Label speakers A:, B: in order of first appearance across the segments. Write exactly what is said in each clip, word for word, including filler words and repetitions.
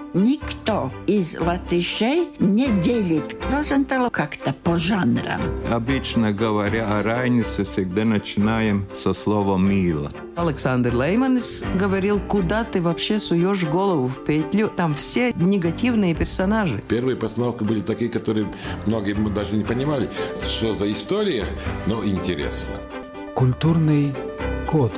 A: Никто из латышей не делит Розенталу как-то по жанрам.
B: Обычно говоря о Райнисе, всегда начинаем со слова «мило».
C: Александр Лейманис говорил, куда ты вообще суешь голову в петлю. Там все негативные персонажи.
D: Первые постановки были такие, которые многие даже не понимали, что за история, но интересно.
E: Культурный код.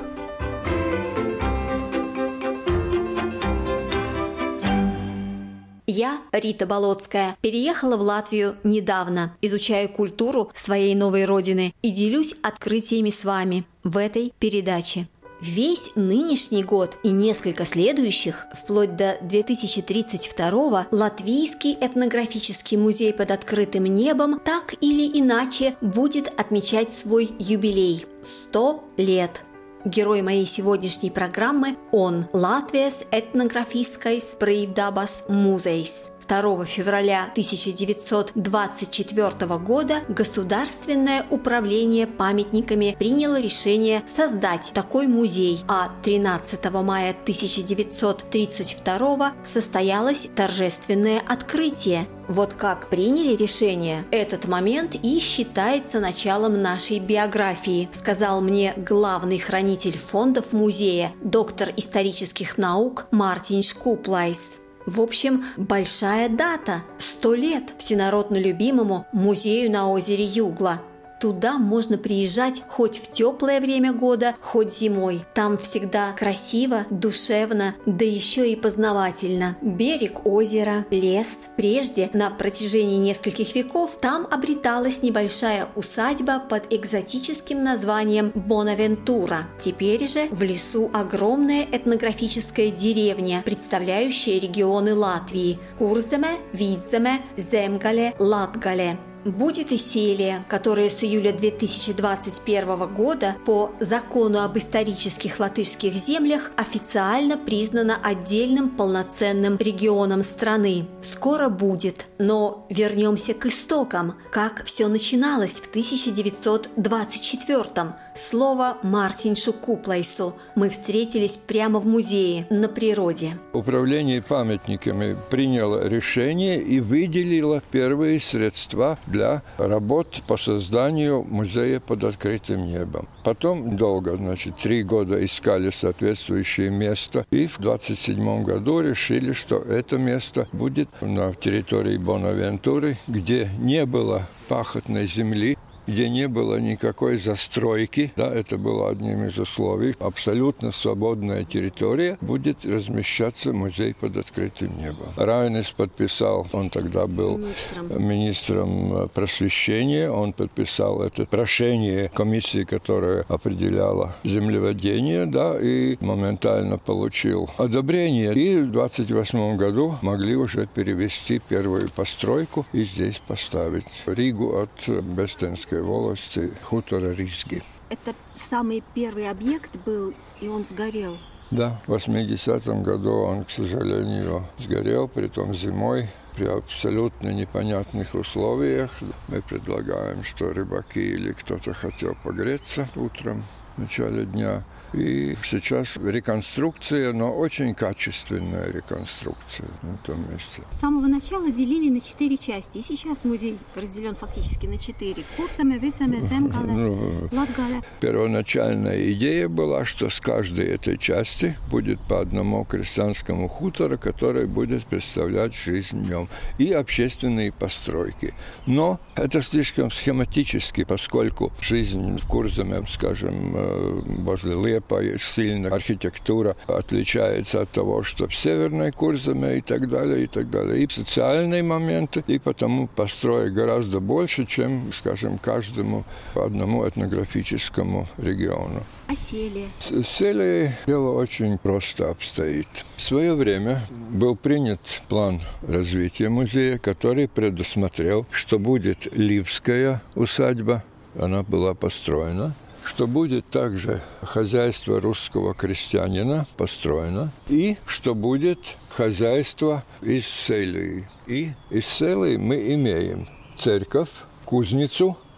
F: Я, Рита Болотская, переехала в Латвию недавно, изучаю культуру своей новой родины и делюсь открытиями с вами в этой передаче. Весь нынешний год и несколько следующих, вплоть до две тысячи тридцать второго, Латвийский этнографический музей под открытым небом так или иначе будет отмечать свой юбилей – сто лет. Герой моей сегодняшней программы – он, Латвijas etnogrāfiskais brīvdabas muzejs. второго февраля тысяча девятьсот двадцать четвёртого года Государственное управление памятниками приняло решение создать такой музей, а тринадцатого мая тысяча девятьсот тридцать второго состоялось торжественное открытие. Вот как приняли решение, этот момент и считается началом нашей биографии, сказал мне главный хранитель фондов музея, доктор исторических наук Мартин Шкуплайс. В общем, большая дата – сто лет всенародно любимому музею на озере Югла. Туда можно приезжать хоть в теплое время года, хоть зимой. Там всегда красиво, душевно, да еще и познавательно. Берег озера, лес. Прежде, на протяжении нескольких веков, там обреталась небольшая усадьба под экзотическим названием Бонавентура. Теперь же в лесу огромная этнографическая деревня, представляющая регионы Латвии – Курземе, Видземе, Земгале, Латгале. Будет и Селия, которая с июля две тысячи двадцать первого года по закону об исторических латышских землях официально признана отдельным полноценным регионом страны. Скоро будет, но вернемся к истокам, как все начиналось в тысяча девятьсот двадцать четвёртом. Слово Мартиншу Куплайсу. Мы встретились прямо в музее, на природе.
G: Управление памятниками приняло решение и выделило первые средства для работ по созданию музея под открытым небом. Потом долго, значит, три года искали соответствующее место, и в двадцать седьмом году решили, что это место будет на территории Бонавентуры, где не было пахотной земли, где не было никакой застройки, да, это было одним из условий, абсолютно свободная территория, будет размещаться музей под открытым небом. Райнис подписал, он тогда был министром, министром просвещения, он подписал это прошение комиссии, которая определяла землевладение, да, и моментально получил одобрение. И в двадцать восьмом году могли уже перевести первую постройку и здесь поставить Ригу от Бестенской волости, хутора Ризги.
F: Это самый первый объект был, и он сгорел?
G: Да, в восьмидесятом году он, к сожалению, сгорел, притом зимой, при абсолютно непонятных условиях. Мы предлагаем, что рыбаки или кто-то хотел погреться утром в начале дня. И сейчас реконструкция, но очень качественная реконструкция на том месте.
F: С самого начала делили на четыре части, и сейчас музей разделен фактически на четыре. Курземе, Видземе, Земгале, ну, Латгале.
G: Первоначальная идея была, что с каждой этой части будет по одному крестьянскому хутору, который будет представлять жизнь в нем, и общественные постройки. Но это слишком схематически, поскольку жизнь в Курземе, скажем, возле Лепы, сильно архитектура отличается от того, что в Северной Курземе и так далее, и так далее. И социальные моменты, и потому построек гораздо больше, чем, скажем, каждому одному этнографическому региону.
F: А Селия?
G: С Селией дело очень просто обстоит. В свое время был принят план развития музея, который предусмотрел, что будет Ливская усадьба, она была построена, что будет также хозяйство русского крестьянина построено, и что будет хозяйство из Селии. И из Селии мы имеем церковь, кузницу,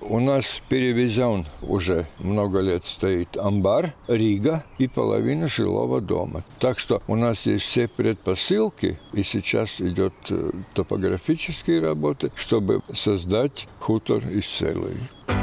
G: У нас перевезен уже много лет стоит амбар, Рига и половина жилого дома. Так что у нас есть все предпосылки, и сейчас идет топографические работы, чтобы создать хутор из целой.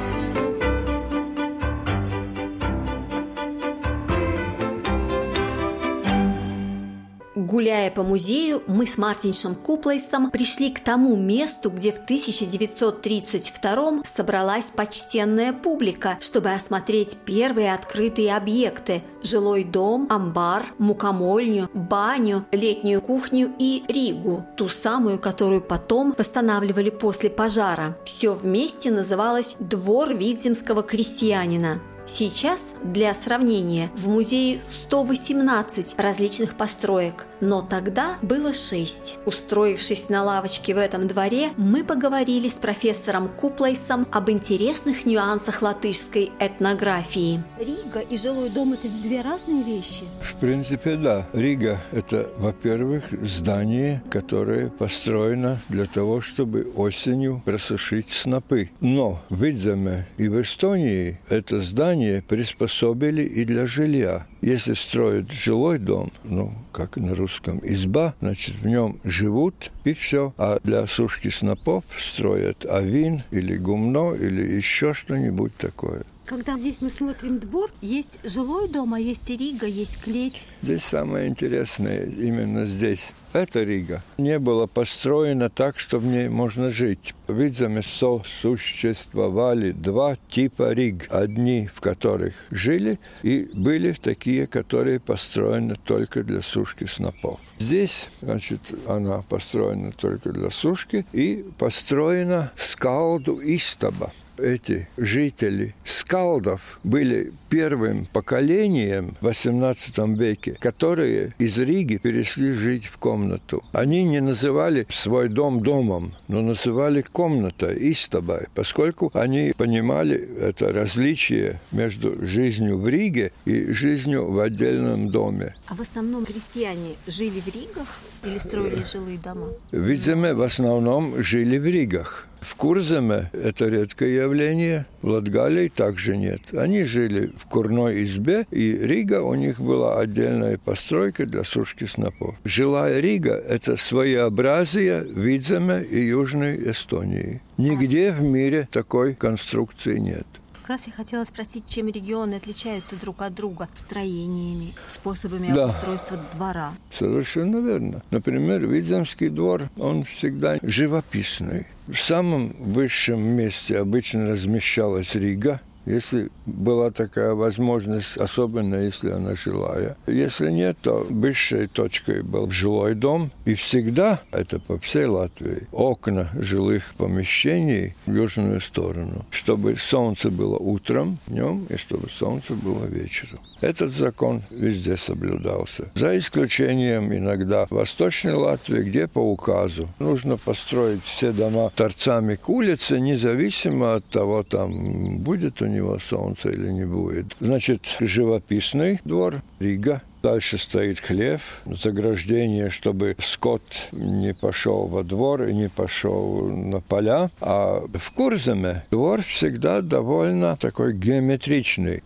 F: Гуляя по музею, мы с Мартиншем Куплейсом пришли к тому месту, где в тысяча девятьсот тридцать втором собралась почтенная публика, чтобы осмотреть первые открытые объекты – жилой дом, амбар, мукомольню, баню, летнюю кухню и Ригу, ту самую, которую потом восстанавливали после пожара. Все вместе называлось «Двор видземского крестьянина». Сейчас, для сравнения, в музее сто восемнадцать различных построек, но тогда было шесть. Устроившись на лавочке в этом дворе, мы поговорили с профессором Куплейсом об интересных нюансах латышской этнографии.
H: Рига и жилой дом – это две разные вещи?
G: В принципе, да. Рига – это, во-первых, здание, которое построено для того, чтобы осенью просушить снопы. Но в Видземе и в Эстонии это здание приспособили и для жилья. Если строят жилой дом, ну, как на русском, изба, значит, в нем живут и все. А для сушки снопов строят авин или гумно или еще что-нибудь такое.
H: Когда здесь мы смотрим двор, есть жилой дом, а есть и Рига, есть клеть.
G: Здесь самое интересное именно здесь. Эта Рига не была построена так, что в ней можно жить. В Видземе сосуществовали два типа Риг. Одни, в которых жили, и были такие, которые построены только для сушки снопов. Здесь, значит, она построена только для сушки и построена скалду истаба. Эти жители скалдов были первым поколением в восемнадцатом веке, которые из Риги перешли жить в комнату. Они не называли свой дом домом, но называли комната истаба, поскольку они понимали это различие между жизнью в Риге и жизнью в отдельном доме.
H: А в основном крестьяне жили в Ригах или строили жилые дома?
G: В Видземе в основном жили в Ригах. В Курземе это редкое явление, в Латгалии также нет. Они жили в курной избе, и Рига у них была отдельная постройка для сушки снопов. Жилая Рига – это своеобразие Видземе и Южной Эстонии. Нигде в мире такой конструкции нет.
H: Как раз я хотела спросить, чем регионы отличаются друг от друга строениями, способами
G: да.
H: обустройства двора.
G: Совершенно верно. Например, Видземский двор, он всегда живописный. В самом высшем месте обычно размещалась Рига, если была такая возможность, особенно если она жилая. Если нет, то высшей точкой был жилой дом. И всегда, это по всей Латвии, окна жилых помещений в южную сторону, чтобы солнце было утром, днем, и чтобы солнце было вечером. Этот закон везде соблюдался. За исключением иногда в Восточной Латвии, где по указу нужно построить все дома торцами к улице, независимо от того, там будет у него солнце или не будет. Значит, живописный двор, Рига. Дальше стоит хлев, заграждение, чтобы скот не пошел во двор и не пошел на поля. А в Курземе двор всегда довольно такой геометричный.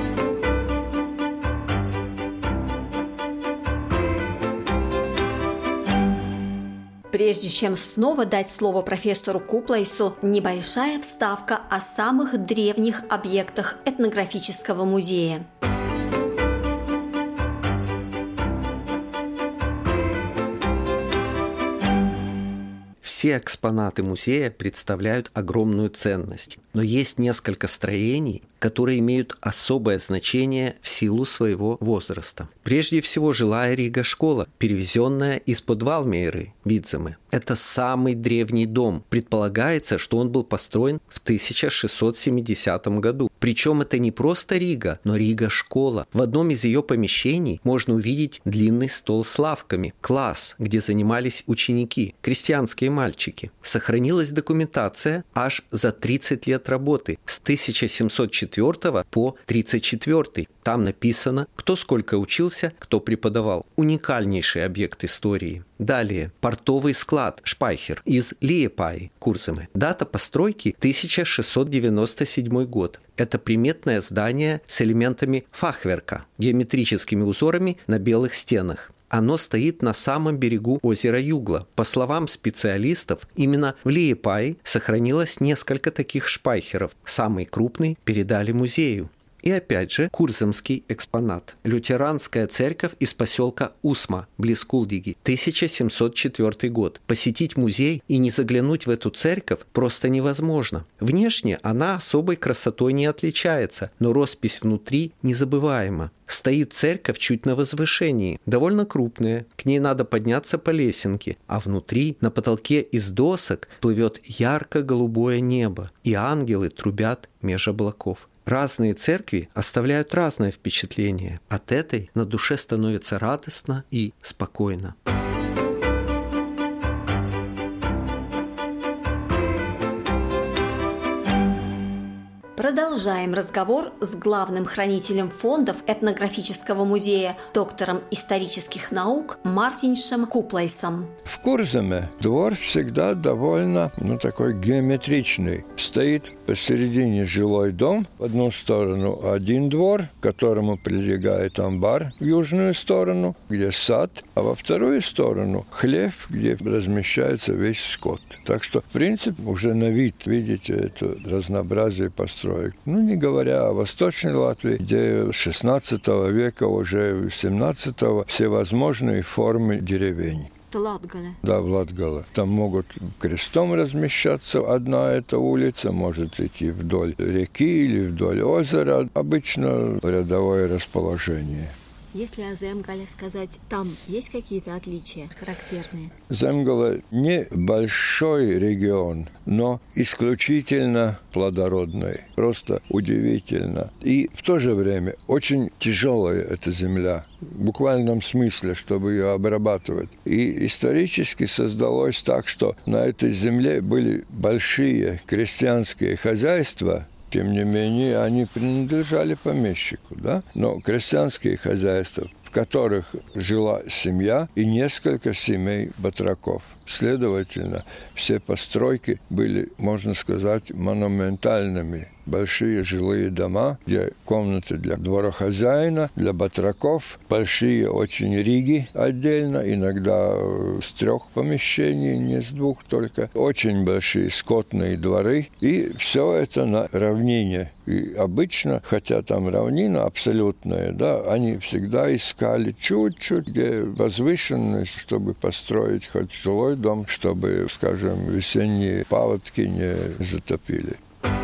F: Прежде чем снова дать слово профессору Куплейсу, небольшая вставка о самых древних объектах этнографического музея.
I: Все экспонаты музея представляют огромную ценность, но есть несколько строений, которые имеют особое значение в силу своего возраста. Прежде всего, жилая Рига-школа, перевезенная из-под Валмейры, Видземе. Это самый древний дом. Предполагается, что он был построен в тысяча шестьсот семидесятом году. Причем это не просто Рига, но Рига-школа. В одном из ее помещений можно увидеть длинный стол с лавками, класс, где занимались ученики, крестьянские мальчики. Сохранилась документация аж за тридцать лет год работы с тысяча семьсот четвёртого по тридцать четвёртый. Там написано, кто сколько учился, кто преподавал. Уникальнейший объект истории. Далее, портовый склад Шпайхер из Лиепаи, Курземе. Дата постройки тысяча шестьсот девяносто седьмой год. Это приметное здание с элементами фахверка, геометрическими узорами на белых стенах. Оно стоит на самом берегу озера Югла. По словам специалистов, именно в Лиепаи сохранилось несколько таких шпайхеров. Самый крупный передали музею. И опять же, курземский экспонат. Лютеранская церковь из поселка Усма, близ Кулдиги, тысяча семьсот четвёртый год. Посетить музей и не заглянуть в эту церковь просто невозможно. Внешне она особой красотой не отличается, но роспись внутри незабываема. Стоит церковь чуть на возвышении, довольно крупная, к ней надо подняться по лесенке, а внутри, на потолке из досок, плывет ярко-голубое небо, и ангелы трубят меж облаков. Разные церкви оставляют разное впечатление. От этой на душе становится радостно и спокойно.
F: Продолжаем разговор с главным хранителем фондов этнографического музея, доктором исторических наук Мартиншем Куплайсом.
G: В Курземе двор всегда довольно, ну, такой геометричный. Стоит посередине жилой дом, в одну сторону один двор, к которому прилегает амбар в южную сторону, где сад, а во вторую сторону хлев, где размещается весь скот. Так что, в принципе, уже на вид видите это разнообразие построек. Ну, не говоря о Восточной Латвии, где с шестнадцатого века, уже семнадцатого, всевозможные формы деревень.
H: Это Латгале.
G: Да, в Латгале. Там могут крестом размещаться одна эта улица, может идти вдоль реки или вдоль озера. Обычно рядовое расположение.
H: Если о Земгале сказать, там есть какие-то отличия характерные?
G: Земгале не большой регион, но исключительно плодородный. Просто удивительно. И в то же время очень тяжелая эта земля. В буквальном смысле, чтобы ее обрабатывать. И исторически создалось так, что на этой земле были большие крестьянские хозяйства. Тем не менее, они принадлежали помещику, да? Но крестьянские хозяйства, в которых жила семья и несколько семей батраков. Следовательно, все постройки были, можно сказать, монументальными. Большие жилые дома, где комнаты для дворохозяина, для батраков, большие очень риги отдельно, иногда с трех помещений, не с двух только, очень большие скотные дворы, и все это на равнине. И обычно, хотя там равнина абсолютная, да, они всегда искали чуть-чуть где возвышенность, чтобы построить хоть жилой дом, чтобы, скажем, весенние паводки не затопили.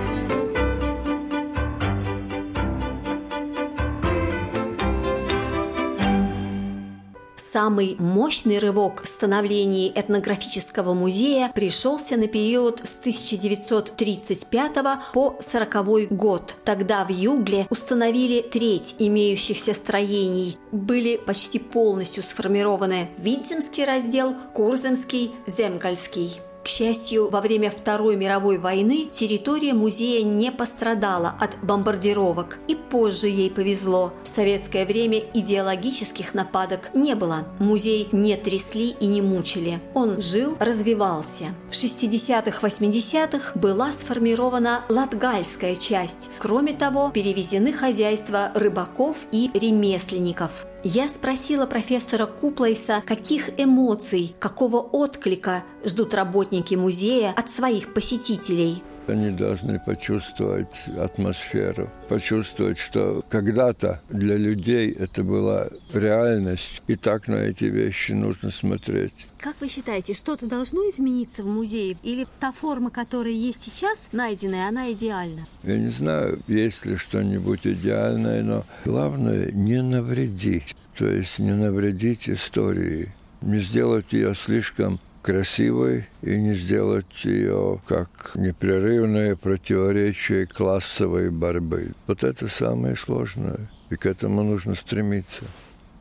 F: Самый мощный рывок в становлении этнографического музея пришелся на период с тысяча девятьсот тридцать пятого по сороковой год. Тогда в Югле установили треть имеющихся строений. Были почти полностью сформированы Видземский раздел, Курземский, Земгальский. К счастью, во время Второй мировой войны территория музея не пострадала от бомбардировок, и позже ей повезло. В советское время идеологических нападок не было. Музей не трясли и не мучили. Он жил, развивался. В шестидесятых-восьмидесятых была сформирована латгальская часть. Кроме того, перевезены хозяйства рыбаков и ремесленников. Я спросила профессора Куплайса, каких эмоций, какого отклика ждут работники музея от своих посетителей.
G: Они должны почувствовать атмосферу, почувствовать, что когда-то для людей это была реальность, и так на эти вещи нужно смотреть.
H: Как вы считаете, что-то должно измениться в музее? Или та форма, которая есть сейчас, найденная, она идеальна?
G: Я не знаю, есть ли что-нибудь идеальное, но главное не навредить. То есть не навредить истории, не сделать ее слишком красивой и не сделать ее как непрерывное противоречие классовой борьбы. Вот это самое сложное, и к этому нужно стремиться.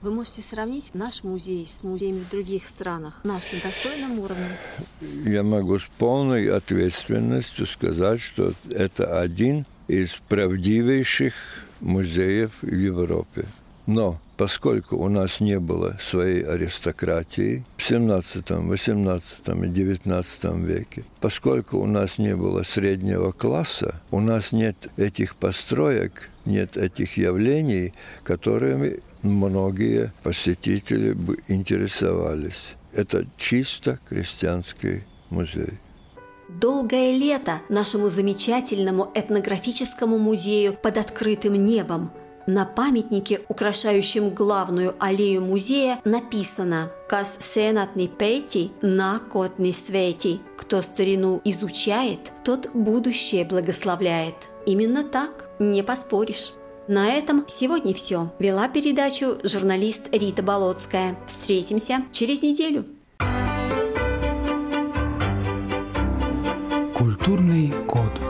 H: Вы можете сравнить наш музей с музеями в других странах? Наш на достойном уровне?
G: Я могу с полной ответственностью сказать, что это один из правдивейших музеев в Европе. Но поскольку у нас не было своей аристократии в семнадцатом, восемнадцатом и девятнадцатом веке, поскольку у нас не было среднего класса, у нас нет этих построек, нет этих явлений, которыми многие посетители бы интересовались. Это чисто крестьянский музей.
F: Долгое лето нашему замечательному этнографическому музею под открытым небом. На памятнике, украшающем главную аллею музея, написано «Кас сенатни пейти, накотни свети». Кто старину изучает, тот будущее благословляет. Именно так, не поспоришь. На этом сегодня все. Вела передачу журналист Рита Болотская. Встретимся через неделю.
E: Культурный код.